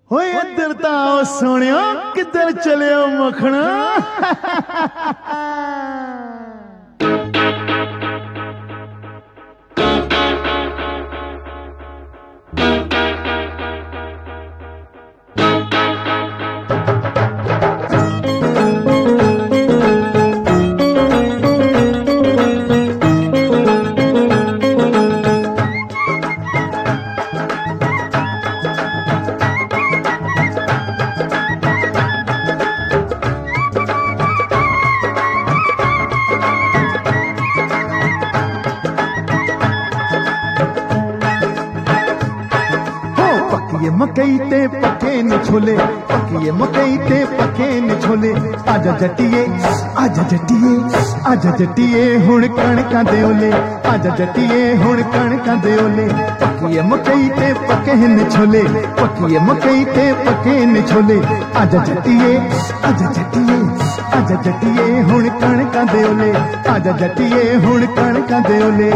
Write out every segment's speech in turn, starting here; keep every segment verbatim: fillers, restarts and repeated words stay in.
होए इधर ताओ सोनिया किधर चले हो मखना। पकिए मकई ते पके न छोले, पकिए मकई ते पके न छोले। आजा जट्टिए आजा जट्टिए आजा जट्टिए हुण कणकां दे ओले, आजा जट्टिए हुण कणकां दे ओले। पकिए मकई ते पके न छोले, पकिए मकई ते पके न छोले। आजा जट्टिए आजा जट्टिए आजा जट्टिए हुण कणकां दे ओले, आजा जट्टिए हुण कणकां दे ओले।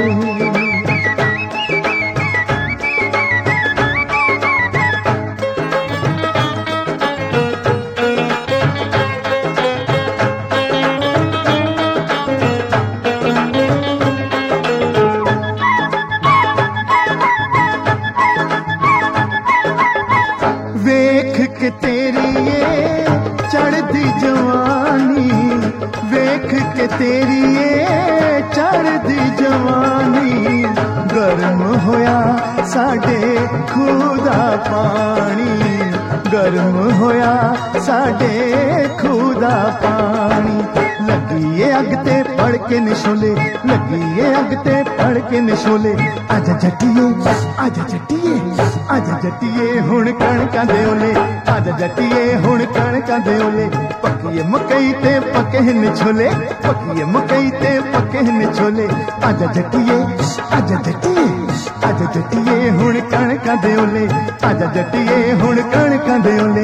वेख के तेरी ये चढ़दी जवानी, वेख के तेरी ये चढ़दी जवानी। गर्म होया साडे खूह दा पानी, गर्म होया साडे खूह दा पानी। लगी ये अग ते पड़ के निशोले, लगी ये अग ते पड़ के निशोले। आजा जट्टिए आजा जट्टिए आजा जट्टिए हुण कणकां दे ओले, आजा जट्टिए हुण कणकां दे ओले। पकिए मकई ते पके न छोले, पकिए मकई ते पके न छोले। आजा जट्टिए आजा जट्टिए आजा जट्टिए हुण कणकां दे ओले, आजा जट्टिए हुण कणकां दे ओले।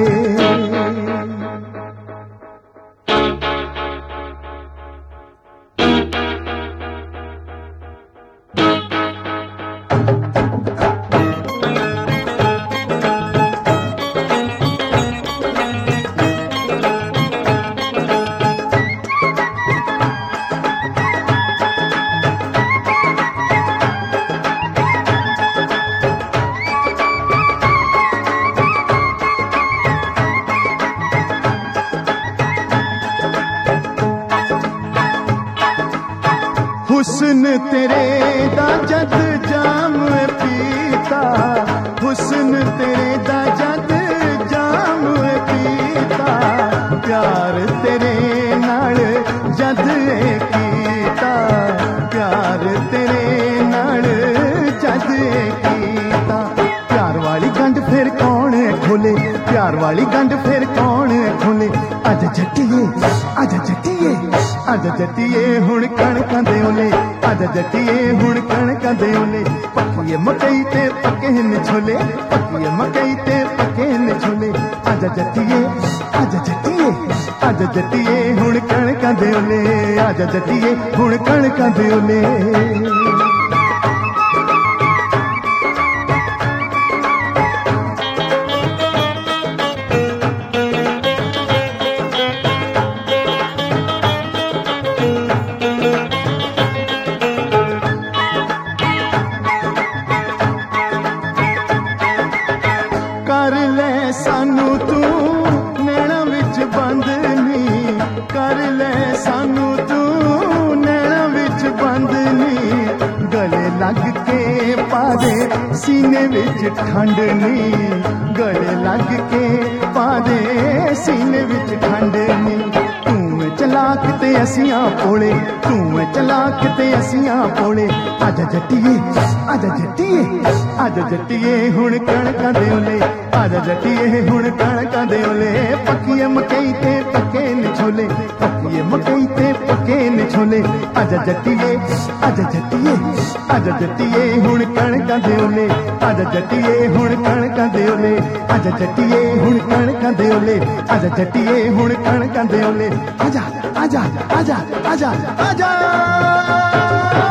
हुस्न तेरे दा जद जाम पीता, हुस्न तेरे दा जद जाम पीता। प्यार तेरे नाल जद कीता, प्यार तेरे नाल जद कीता। प्यार वाली गंढ फिर कौन खोले, प्यार वाली गंढ फिर कौन खोले। आजा जट्टिए आजा जट्टिए आजा जट्टिए हुण कणकां दे ओले, आजा जट्टिए हुण कणकां दे ओले। पकिए मकई ते पके न छोले, पकिए मकई ते पके न छोले। आजा जट्टिए आजा जट्टिए आजा जट्टिए हुण कणकां दे ओले, आजा जट्टिए हुण कणकां दे ओले। कर ले सानू तू नैना विच बंद नी, कर ले सानू तू नैना विच बंद नी। गले लग के पा दे सीने विच ठंड नी, गले लग के पा दे सीने विच ठंड नी। तू चलाक ते असियां पोले, तू चलाक ते असियां पोले। आजा जट्टिए आजा जट्टिए आजा जट्टिए हुण कणकां दे ओले, आजा जट्टिए हुण कणकां दे ओले। पकिए मकई ते पके न छोले, पकिए मकई ते पके न छोले। आजा जट्टिए आजा जट्टिए आजा जट्टिए हुण कणकां दे ओले, आजा जट्टिए हुण कणकां दे ओले। आजा जट्टिए हुण कणकां दे ओले, आजा जट्टिए हुण कणकां दे ओले। आजा आजा आजा आजा आजा